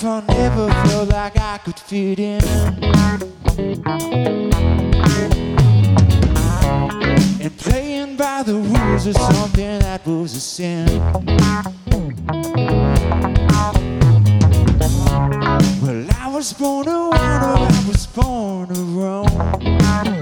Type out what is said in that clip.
life I never felt like I could fit in. And playing by the rules is something that was a sin. Well, I was born